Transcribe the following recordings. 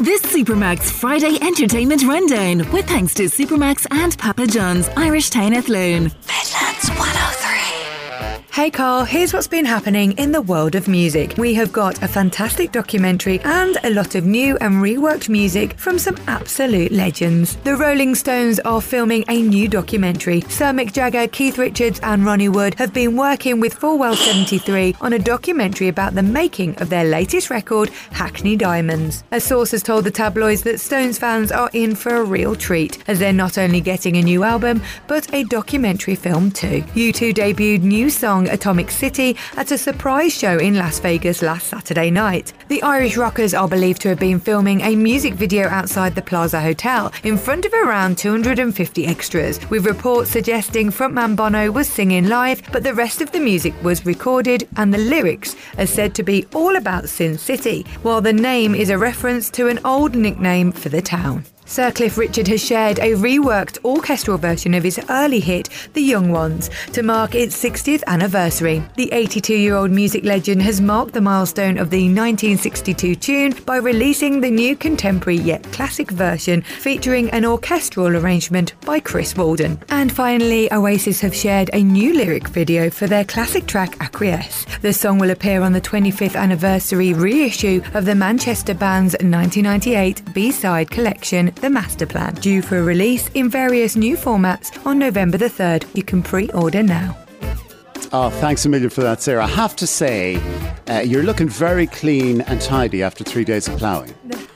This Supermax Friday Entertainment Rundown with thanks to Supermax and Papa John's Irish Town Athlone. Midlands 103. Hey Carl, here's what's been happening in the world of music. We have got a fantastic documentary and a lot of new and reworked music from some absolute legends. The Rolling Stones are filming a new documentary. Sir Mick Jagger, Keith Richards and Ronnie Wood have been working with Fullwell 73 on a documentary about the making of their latest record, Hackney Diamonds. A source has told the tabloids that Stones fans are in for a real treat, as they're not only getting a new album, but a documentary film too. U2 debuted new song Atomic City at a surprise show in Las Vegas last Saturday night. The Irish rockers are believed to have been filming a music video outside the Plaza Hotel in front of around 250 extras, with reports suggesting frontman Bono was singing live, but the rest of the music was recorded and the lyrics are said to be all about Sin City, while the name is a reference to an old nickname for the town. Sir Cliff Richard has shared a reworked orchestral version of his early hit, The Young Ones, to mark its 60th anniversary. The 82-year-old music legend has marked the milestone of the 1962 tune by releasing the new contemporary yet classic version featuring an orchestral arrangement by Chris Walden. And finally, Oasis have shared a new lyric video for their classic track Acquiesce. The song will appear on the 25th anniversary reissue of the Manchester band's 1998 B-side collection, The Master Plan, due for release in various new formats on November the 3rd. You can pre-order now. Oh, thanks a million for that, Sarah. I have to say, you're looking very clean and tidy after 3 days of ploughing.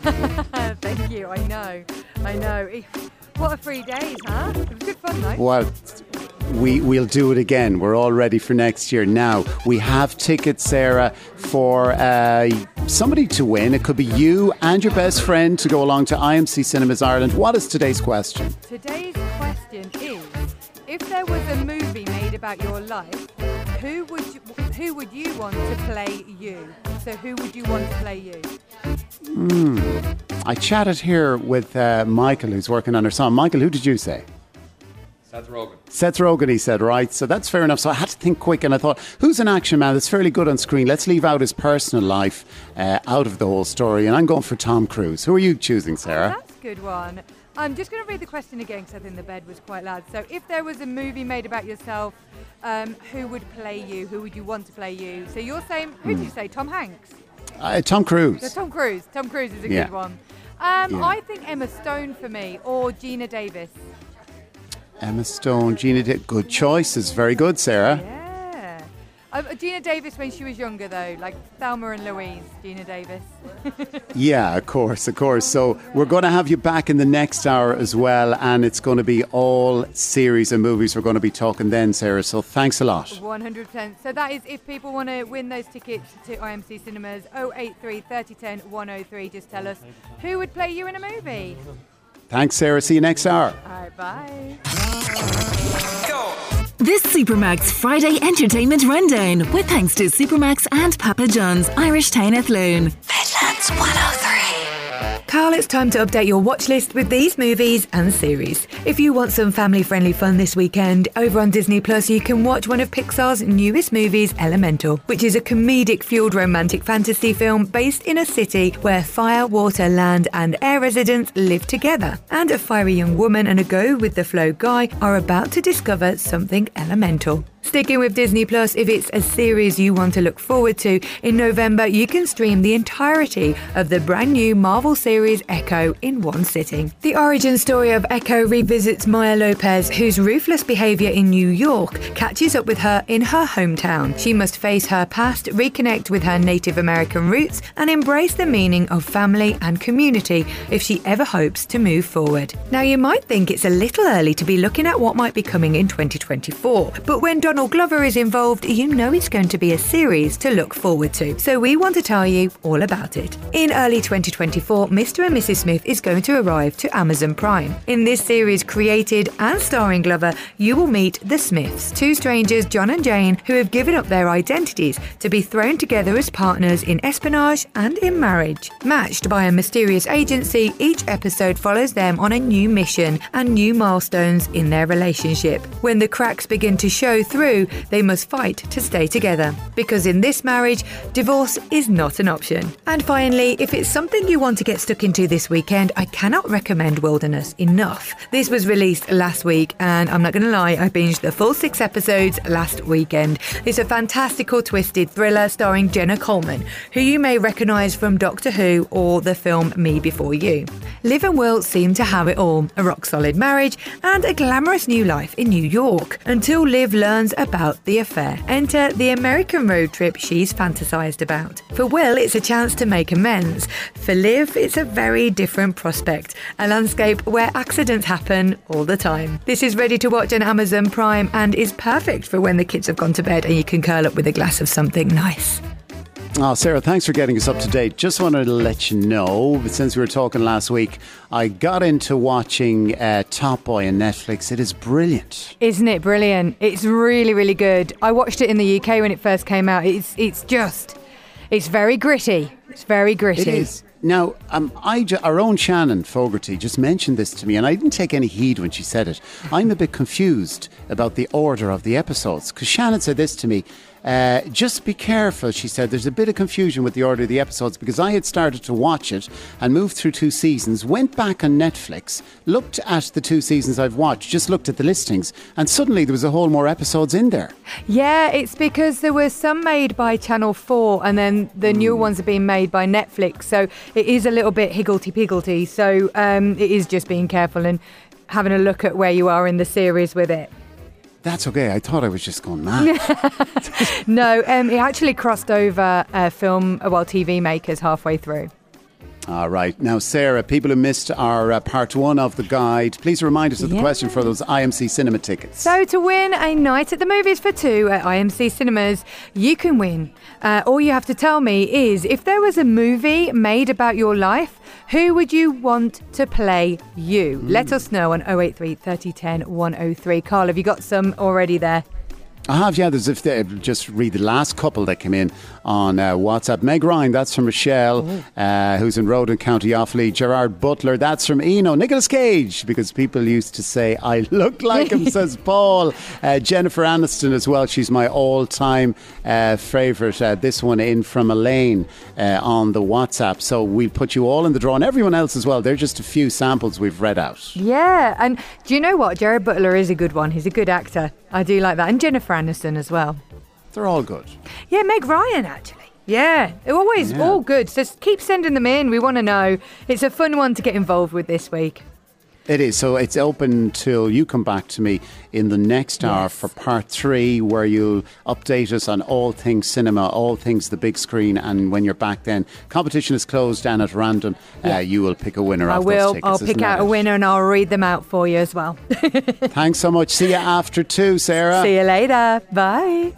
Thank you, I know. What a 3 days, huh? It was good fun though. Well, we'll do it again. We're all ready for next year. Now, we have tickets, Sarah, for somebody to win. It could be you and your best friend to go along to IMC Cinemas Ireland. What is today's question? Today's question is, if there was a movie made about your life, who would you want to play you? So who would you want to play you? I chatted here with Michael, who's working on her song. Michael, who did you say? Seth Rogen. Seth Rogen, he said, right. So that's fair enough. So I had to think quick and I thought, who's an action man that's fairly good on screen? Let's leave out his personal life out of the whole story. And I'm going for Tom Cruise. Who are you choosing, Sarah? Oh, that's a good one. I'm just going to read the question again because I think the bed was quite loud. So if there was a movie made about yourself, who would play you? Who would you want to play you? So you're saying, who did you say? Tom Hanks? Tom Cruise. So Tom Cruise. Tom Cruise is a good one. I think Emma Stone for me, or Gina Davis. Emma Stone, Gina Davis. Good choices. Very good, Sarah. Yeah. Gina Davis when she was younger, though, like Thelma and Louise, Gina Davis. Yeah, of course. So we're going to have you back in the next hour as well, and it's going to be all series of movies we're going to be talking then, Sarah. So thanks a lot. 100%. So that is if people want to win those tickets to IMC Cinemas, 083 3010 103. Just tell us who would play you in a movie. Thanks, Sarah. See you next hour. All right, bye. This Supermax Friday Entertainment Rundown with thanks to Supermax and Papa John's Irish Town Athlone. Midlands 103. Carl, it's time to update your watch list with these movies and series. If you want some family-friendly fun this weekend, over on Disney Plus you can watch one of Pixar's newest movies, Elemental, which is a comedic-fueled romantic fantasy film based in a city where fire, water, land and air residents live together. And a fiery young woman and a go-with-the-flow guy are about to discover something elemental. Sticking with Disney Plus, if it's a series you want to look forward to, in November you can stream the entirety of the brand new Marvel series Echo in one sitting. The origin story of Echo revisits Maya Lopez, whose ruthless behaviour in New York catches up with her in her hometown. She must face her past, reconnect with her Native American roots, and embrace the meaning of family and community if she ever hopes to move forward. Now, you might think it's a little early to be looking at what might be coming in 2024, but when Donald Glover is involved, you know it's going to be a series to look forward to. So we want to tell you all about it. In early 2024, Mr. and Mrs. Smith is going to arrive to Amazon Prime. In this series, series created and starring Glover, you will meet the Smiths, two strangers, John and Jane, who have given up their identities to be thrown together as partners in espionage and in marriage. Matched by a mysterious agency, each episode follows them on a new mission and new milestones in their relationship. When the cracks begin to show through, they must fight to stay together. Because in this marriage, divorce is not an option. And finally, if it's something you want to get stuck into this weekend, I cannot recommend Wilderness enough. This was released last week, and I'm not going to lie, I binged the full 6 episodes last weekend. It's a fantastical, twisted thriller starring Jenna Coleman, who you may recognise from Doctor Who or the film Me Before You. Liv and Will seem to have it all, a rock-solid marriage and a glamorous new life in New York, until Liv learns about the affair. Enter the American road trip she's fantasised about. For Will, it's a chance to make amends. For Liv, it's a very different prospect, a landscape where accidents happen all the time. This is ready to watch on Amazon Prime and is perfect for when the kids have gone to bed and you can curl up with a glass of something nice. Oh, Sarah, thanks for getting us up to date. Just wanted to let you know, since we were talking last week, I got into watching Top Boy on Netflix. It is brilliant. Isn't it brilliant? It's really, really good. I watched it in the UK when it first came out. It's very gritty. It's very gritty. It is. Now, our own Shannon Fogarty just mentioned this to me, and I didn't take any heed when she said it. I'm a bit confused about the order of the episodes, because Shannon said this to me. Just be careful, she said. There's a bit of confusion with the order of the episodes, because I had started to watch it and moved through 2 seasons, went back on Netflix, looked at the 2 seasons I've watched, just looked at the listings, and suddenly there was a whole more episodes in there. Yeah, it's because there were some made by Channel 4 and then the newer ones are being made by Netflix, so it is a little bit higgledy-piggledy, so it is just being careful and having a look at where you are in the series with it. That's okay. I thought I was just going mad. No, it actually crossed over TV makers halfway through. All right. Now, Sarah, people who missed our part 1 of the guide, please remind us of the question for those IMC cinema tickets. So to win a night at the movies for 2 at IMC Cinemas, you can win. All you have to tell me is, if there was a movie made about your life, who would you want to play you? Let us know on 083 30 10 103. Carl, have you got some already there? I have, yeah. Just read the last couple that came in on WhatsApp. Meg Ryan, that's from Michelle, who's in Roden, County Offaly. Gerard Butler, that's from Eno. Nicolas Cage, because people used to say, I look like him, says Paul. Jennifer Aniston as well. She's my all-time favourite. This one in from Elaine on the WhatsApp. So we'll put you all in the draw, and everyone else as well. They're just a few samples we've read out. Yeah, and do you know what? Gerard Butler is a good one. He's a good actor. I do like that. And Jennifer Aniston as well. They're all good. Yeah, Meg Ryan, actually. Yeah, they're always all good. So keep sending them in. We want to know. It's a fun one to get involved with this week. It is. So it's open till you come back to me in the next hour for part 3, where you'll update us on all things cinema, all things the big screen. And when you're back then, competition is closed, and at random, you will pick a winner off those tickets. I'll pick out a winner and I'll read them out for you as well. Thanks so much. See you after 2, Sarah. See you later. Bye.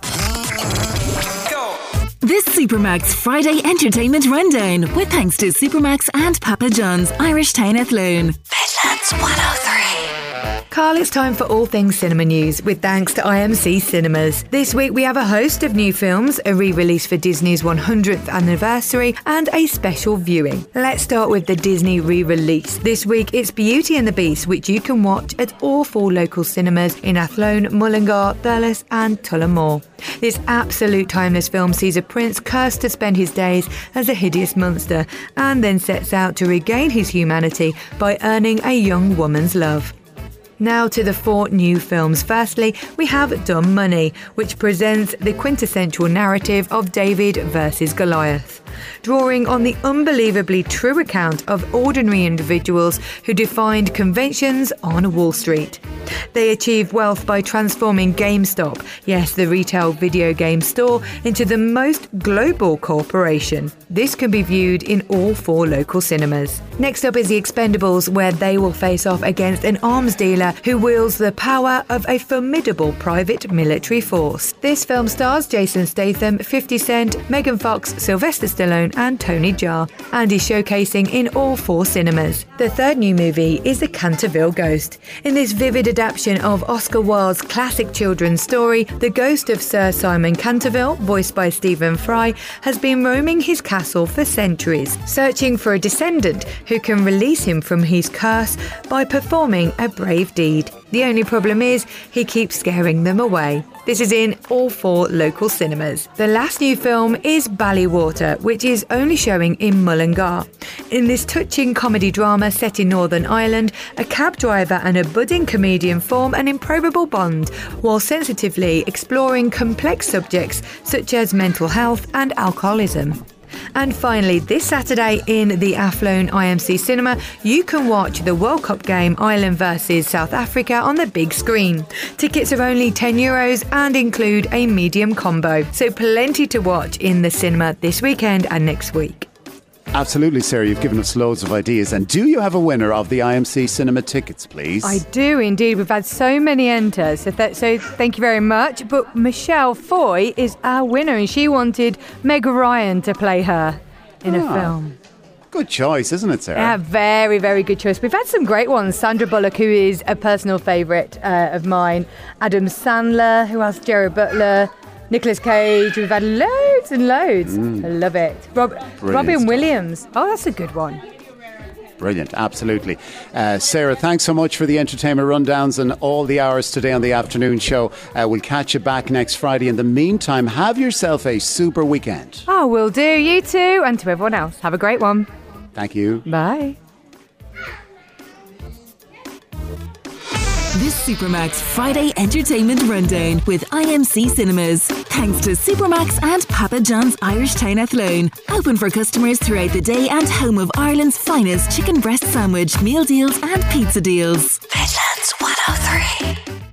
This Supermax Friday Entertainment Rundown with thanks to Supermax and Papa John's, Irish Town Athlone. Midlands 103. Carl, it's time for all things cinema news with thanks to IMC Cinemas. This week we have a host of new films, a re-release for Disney's 100th anniversary, and a special viewing. Let's start with the Disney re-release. This week it's Beauty and the Beast, which you can watch at all 4 local cinemas in Athlone, Mullingar, Thurles and Tullamore. This absolute timeless film sees a prince cursed to spend his days as a hideous monster, and then sets out to regain his humanity by earning a young woman's love. Now to the 4 new films. Firstly, we have Dumb Money, which presents the quintessential narrative of David versus Goliath, drawing on the unbelievably true account of ordinary individuals who defied conventions on Wall Street. They achieved wealth by transforming GameStop, yes, the retail video game store, into the most global corporation. This can be viewed in all 4 local cinemas. Next up is The Expendables, where they will face off against an arms dealer who wields the power of a formidable private military force. This film stars Jason Statham, 50 Cent, Megan Fox, Sylvester Stallone, Alone and Tony Jaa, and is showcasing in all 4 cinemas. The third new movie is The Canterville Ghost. In this vivid adaptation of Oscar Wilde's classic children's story, the ghost of Sir Simon Canterville, voiced by Stephen Fry, has been roaming his castle for centuries, searching for a descendant who can release him from his curse by performing a brave deed. The only problem is he keeps scaring them away. This is in all 4 local cinemas. The last new film is Ballywater, which is only showing in Mullingar. In this touching comedy drama set in Northern Ireland, a cab driver and a budding comedian form an improbable bond, while sensitively exploring complex subjects such as mental health and alcoholism. And finally, this Saturday in the Athlone IMC Cinema, you can watch the World Cup game Ireland versus South Africa on the big screen. Tickets are only €10 and include a medium combo, so plenty to watch in the cinema this weekend and next week. Absolutely, Sarah. You've given us loads of ideas. And do you have a winner of the IMC Cinema tickets, please? I do indeed. We've had so many enter, so thank you very much. But Michelle Foy is our winner, and she wanted Meg Ryan to play her in a film. Good choice, isn't it, Sarah? Yeah, very, very good choice. We've had some great ones. Sandra Bullock, who is a personal favourite of mine. Adam Sandler, who has Gerard Butler. Nicolas Cage. We've had loads and loads. I love it. Robin stuff. Williams. Oh, that's a good one. Brilliant, absolutely. Sarah, thanks so much for the entertainment rundowns and all the hours today on the afternoon show. We'll catch you back next Friday. In the meantime, have yourself a super weekend. Oh, will do. You too. And to everyone else, have a great one. Thank you. Bye. This Supermax Friday Entertainment Rundown with IMC Cinemas. Thanks to Supermax and Papa John's Irish Town Athlone. Open for customers throughout the day and home of Ireland's finest chicken breast sandwich, meal deals and pizza deals. Midlands 103.